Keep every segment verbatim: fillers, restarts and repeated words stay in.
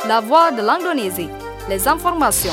La voix de l'Indonésie. Les informations.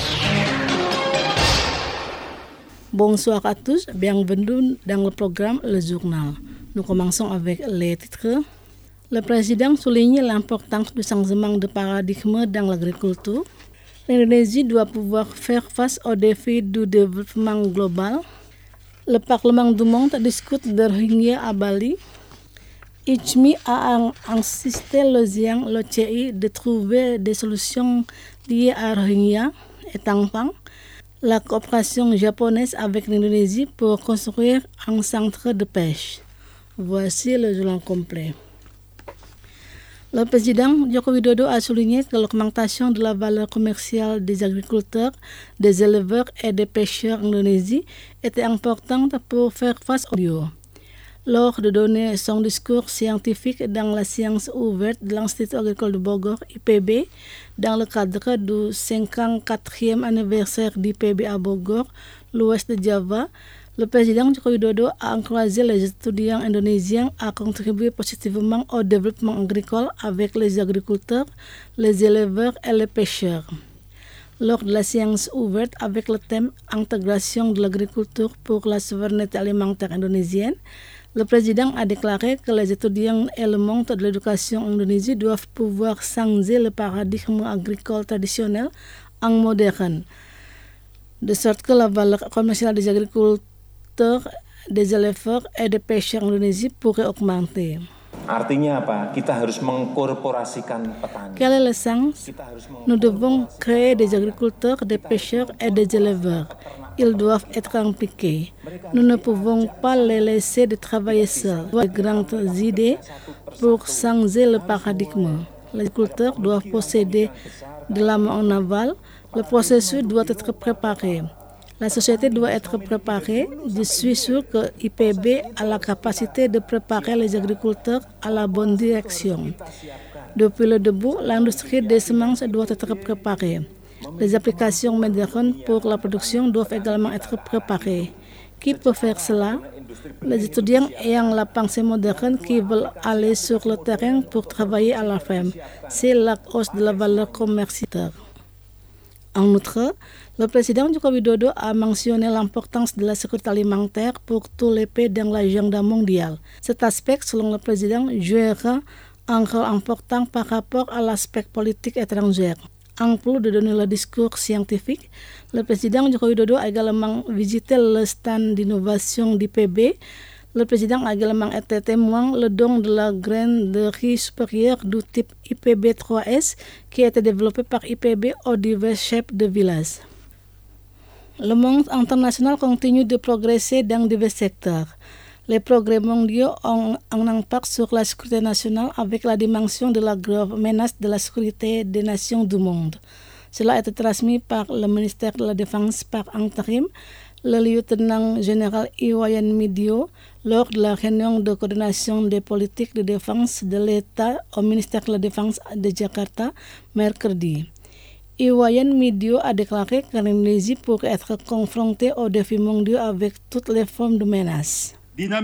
Bonsoir à tous, bienvenue dans le programme Le Journal. Nous commençons avec les titres. Le président souligne l'importance du changement de paradigme dans l'agriculture. L'Indonésie doit pouvoir faire face aux défis du développement global. Le Parlement du monde discute de Rohingya à Bali. I C M I a insisté le Xiang, le C I, de trouver des solutions liées à Rohingya et Tangpang. La coopération japonaise avec l'Indonésie pour construire un centre de pêche. Voici le journal complet. Le président Joko Widodo a souligné que l'augmentation de la valeur commerciale des agriculteurs, des éleveurs et des pêcheurs en Indonésie était importante pour faire face au bio. Lors de donner son discours scientifique dans la science ouverte de l'Institut agricole de Bogor, I P B, dans le cadre du cinquante-quatrième anniversaire d'I P B à Bogor, l'ouest de Java, le président Joko Widodo a encouragé les étudiants indonésiens à contribuer positivement au développement agricole avec les agriculteurs, les éleveurs et les pêcheurs. Lors de la science ouverte avec le thème « Intégration de l'agriculture pour la souveraineté alimentaire indonésienne », le président a déclaré que les étudiants et le monde de l'éducation en Indonésie doivent pouvoir changer le paradigme agricole traditionnel en moderne, de sorte que la valeur commerciale des agriculteurs, des éleveurs et des pêcheurs en Indonésie pourrait augmenter. Artinya apa? Kita harus mengkorporasikan petani. Quel est le sens? Nous devons créer des agriculteurs, des pêcheurs et des éleveurs. Ils doivent être impliqués. Nous ne pouvons pas les laisser de travailler seuls. Des grandes idées pour changer le paradigme. Les agriculteurs doivent posséder de la main en aval. Le processus doit être préparé. La société doit être préparée. Je suis sûr que I P B a la capacité de préparer les agriculteurs à la bonne direction. Depuis le début, l'industrie des semences doit être préparée. Les applications modernes pour la production doivent également être préparées. Qui peut faire cela? Les étudiants ayant la pensée moderne qui veulent aller sur le terrain pour travailler à la ferme. C'est la hausse de la valeur commerciale. En outre, le président Joko Widodo a mentionné l'importance de la sécurité alimentaire pour tous les pays dans l'agenda mondiale. Cet aspect, selon le président, jouera un rôle important par rapport à l'aspect politique étranger. En plus de donner le discours scientifique, le président Joko Widodo a également visité le stand d'innovation d'I P B. Le président a également été témoin le don de la graine de riz supérieure du type I P B trois S qui a été développé par I P B aux divers chefs de village. Le monde international continue de progresser dans divers secteurs. Les progrès mondiaux ont un impact sur la sécurité nationale avec la dimension de la grave menace de la sécurité des nations du monde. Cela a été transmis par le ministère de la Défense par intérim, le lieutenant-général Iwayan Midio, lors de la réunion de coordination des politiques de défense de l'État au ministère de la Défense de Jakarta, mercredi. Iwayan Midio a déclaré que l'Indonésie pourrait être confrontée aux défis mondiaux avec toutes les formes de menaces.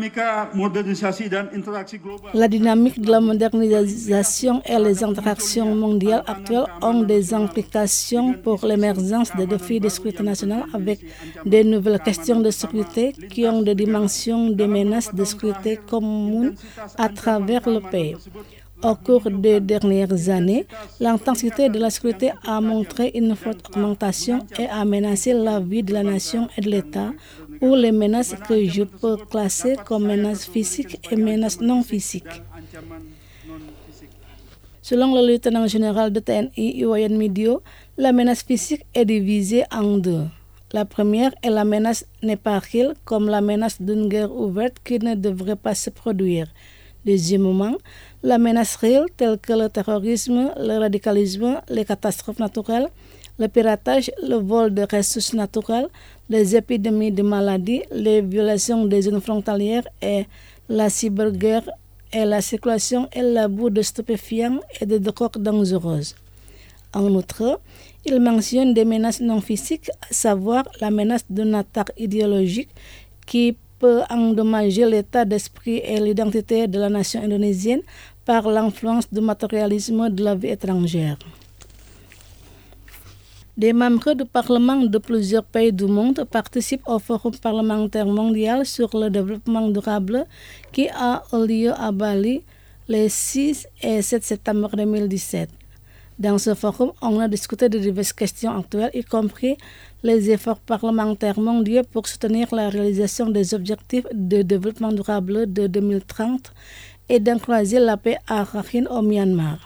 La dynamique de la modernisation et les interactions mondiales actuelles ont des implications pour l'émergence des défis de sécurité nationale avec des nouvelles questions de sécurité qui ont des dimensions de menaces de sécurité communes à travers le pays. Au cours des dernières années, l'intensité de la sécurité a montré une forte augmentation et a menacé la vie de la nation et de l'État, ou les menaces que je peux classer comme menaces physiques et menaces non physiques. Selon le lieutenant-général de T N I, Iwayan Midio, la menace physique est divisée en deux. La première est la menace n'est pas réelle, comme la menace d'une guerre ouverte qui ne devrait pas se produire. Deuxièmement, la menace réelle telle que le terrorisme, le radicalisme, les catastrophes naturelles, le piratage, le vol de ressources naturelles, les épidémies de maladies, les violations des zones frontalières et la cyberguerre et la circulation et l'abus de stupéfiants et de drogues dangereuses. En outre, il mentionne des menaces non physiques, à savoir la menace d'une attaque idéologique qui peut endommager l'état d'esprit et l'identité de la nation indonésienne par l'influence du matérialisme de la vie étrangère. Des membres du Parlement de plusieurs pays du monde participent au Forum parlementaire mondial sur le développement durable qui a lieu à Bali les six et sept septembre deux mille dix-sept. Dans ce forum, on a discuté de diverses questions actuelles, y compris les efforts parlementaires mondiaux pour soutenir la réalisation des objectifs de développement durable de deux mille trente et d'encourager la paix à Rakhine au Myanmar.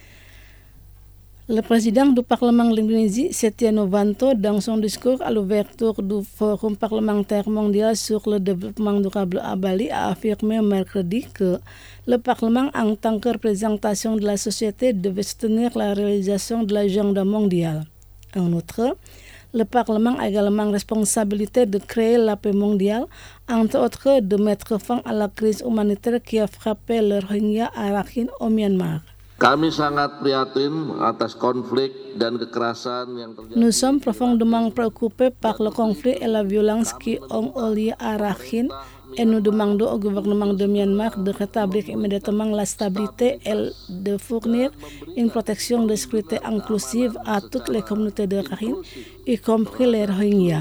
Le président du Parlement de l'Indonésie, Setia Novanto, dans son discours à l'ouverture du Forum parlementaire mondial sur le développement durable à Bali, a affirmé mercredi que le Parlement, en tant que représentation de la société, devait soutenir la réalisation de l'agenda mondiale. En outre, le Parlement a également la responsabilité de créer la paix mondiale, entre autres de mettre fin à la crise humanitaire qui a frappé le Rohingya à Rakhine au Myanmar. Kami sangat prihatin atas konflik dan kekerasan yang terjadi. Nous sommes profondément préoccupés par le conflit et la violence qui ont lieu à Rakhine et nous demandons au gouvernement de Myanmar de rétablir immédiatement la stabilité et de fournir une protection de sécurité inclusive à toutes les communautés de Rakhine, y compris les Rohingyas.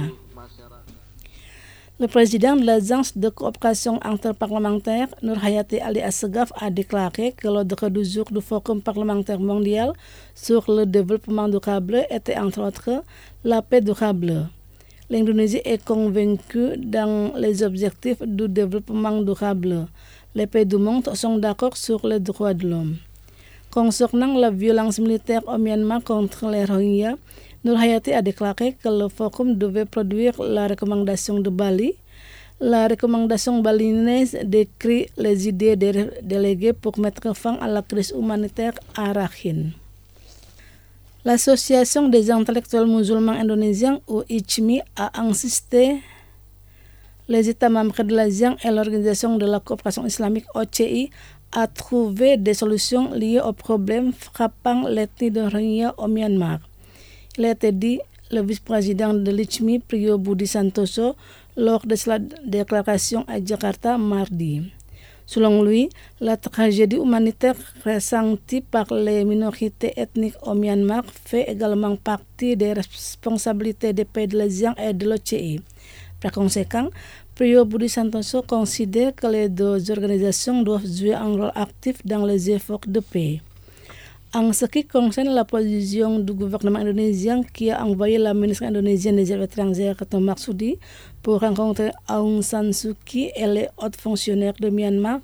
Le président de l'Agence de coopération interparlementaire, Nur Hayati Ali Assegaf, a déclaré que l'ordre du jour du Forum parlementaire mondial sur le développement durable était entre autres la paix durable. L'Indonésie est convaincue dans les objectifs du développement durable. Les pays du monde sont d'accord sur les droits de l'homme. Concernant la violence militaire au Myanmar contre les Rohingyas, Nur Hayati a déclaré que le forum devait produire la recommandation de Bali. La recommandation balinaise décrit les idées des délégués pour mettre fin à la crise humanitaire à Rakhine. L'Association des intellectuels musulmans indonésiens, ou I C M I, a insisté les États membres de l'ASEAN et l'Organisation de la coopération islamique, O C I, à trouver des solutions liées aux problèmes frappant l'ethnie de Rohingya au Myanmar. Il a été dit le vice-président de l'I C M I, Priyo Budi Santoso, lors de sa déclaration à Jakarta mardi. Selon lui, la tragédie humanitaire ressentie par les minorités ethniques au Myanmar fait également partie des responsabilités des pays de l'ASEAN et de l'O C I. Par conséquent, Priyo Budi Santoso considère que les deux organisations doivent jouer un rôle actif dans les efforts de paix. En ce qui concerne la position du gouvernement indonésien qui a envoyé la ministre indonésienne des Affaires étrangères Retno Marsudi pour rencontrer Aung San Suu Kyi et les hauts fonctionnaires de Myanmar,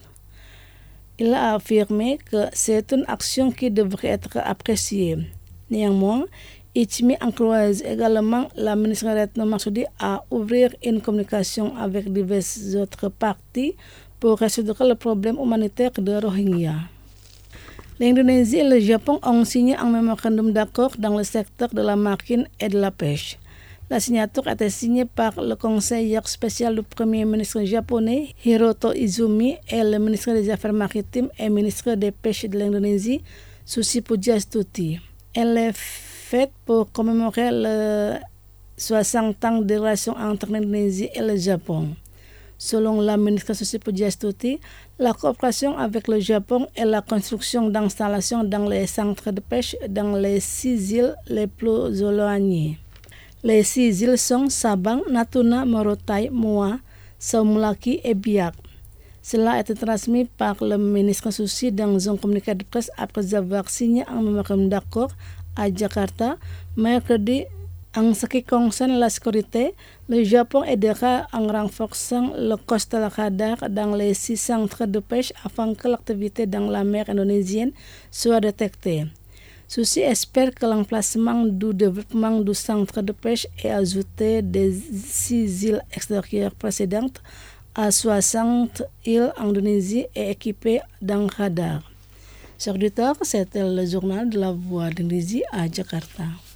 il a affirmé que c'est une action qui devrait être appréciée. Néanmoins, I C M I encourage également la ministre Retno Marsudi à ouvrir une communication avec diverses autres parties pour résoudre le problème humanitaire de Rohingya. L'Indonésie et le Japon ont signé un mémorandum d'accord dans le secteur de la marine et de la pêche. La signature a été signée par le conseiller spécial du Premier ministre japonais Hiroto Izumi et le ministre des Affaires maritimes et ministre des Pêches de l'Indonésie, Susi Pujastuti. Elle est faite pour commémorer le soixante ans de relations entre l'Indonésie et le Japon. Selon la ministre Susi Pujastuti, la coopération avec le Japon et la construction d'installations dans les centres de pêche dans les six îles les plus éloignées. Les six îles sont Sabang, Natuna, Morotai, Moa, Saumulaki et Biak. Cela a été transmis par le ministre Susi dans un communiqué de presse après avoir signé un mémorandum d'accord à Jakarta mercredi. En ce qui concerne la sécurité, le Japon aidera en renforçant le coastal radar dans les six centres de pêche afin que l'activité dans la mer indonésienne soit détectée. Ceci espère que l'emplacement du développement du centre de pêche ait ajouté des six îles extérieures précédentes à soixante îles en Indonésie et équipées d'un radar. Chers auditeurs, c'était le journal de la Voix d'Indonésie à Jakarta.